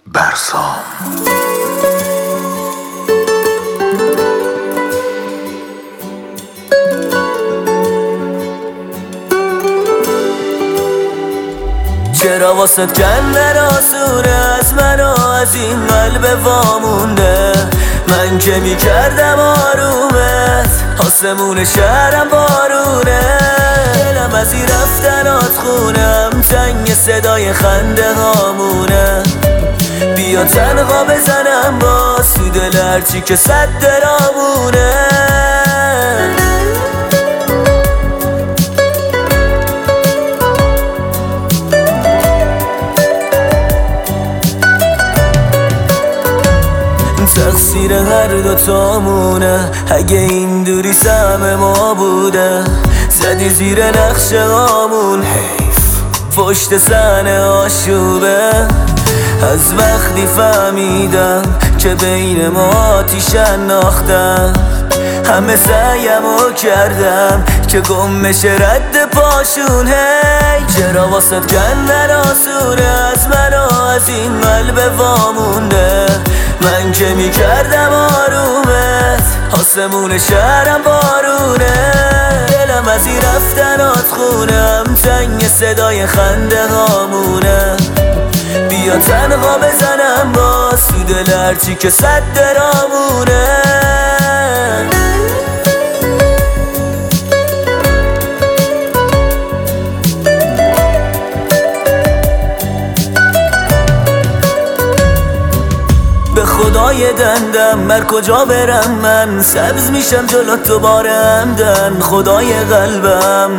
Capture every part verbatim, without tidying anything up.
برسام. چرا واسد کنده راسونه از منو از این قلب وامونده؟ من که میکردم آرومت آسمون شهرم بارونه، دلم از این رفتنات خونم تنگ صدای خنده هامونه. بیا تنها بزنم با سود لرچی که صد درامونه. تقصیر هر دوتامونه، اگه این دوری سهم ما بوده زدی زیر نقش هامون، حیف پشت صحنه آشوبه. از وقتی فهمیدم که بین ما آتیش انداختم، همه سعیمو کردم که گم بشه رد پاشون. هی چرا واسد کندن آسونه از منو از این قلب وامونده؟ من که میکردم آرومت آسمون شهرم بارونه، دلم از این رفتنات خونم تنگ صدای خنده هامونه. بیا تنها بزنم با سود لرچی که صد درامونه. به خدای دندم بر کجا برم من، سبز میشم جلو تو بار همدن. خدای قلبم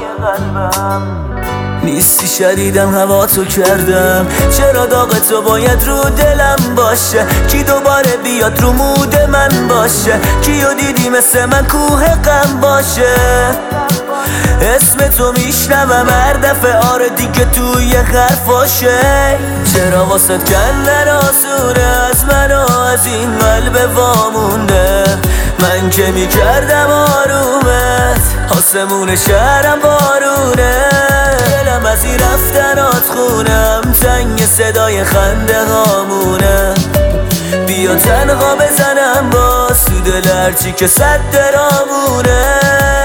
نیستی شدیدم هوا تو کردم، چرا داغ تو باید رو دلم باشه؟ کی دوباره بیاد رو مود من باشه؟ کیو دیدی مثل من کوه غم باشه؟ اسم تو میشنوم هر دفعه، آره دیگه توی حرفاشه. چرا واسد کندن آسونه از منو از این قلب وامونده؟ من که میکردم آرومت آسمون شهرم بارونه، دلم از این رفتنات خونم تنگ صدای خنده هامونه. بیا تنها بزنم با سود لرچی که صد درامونه.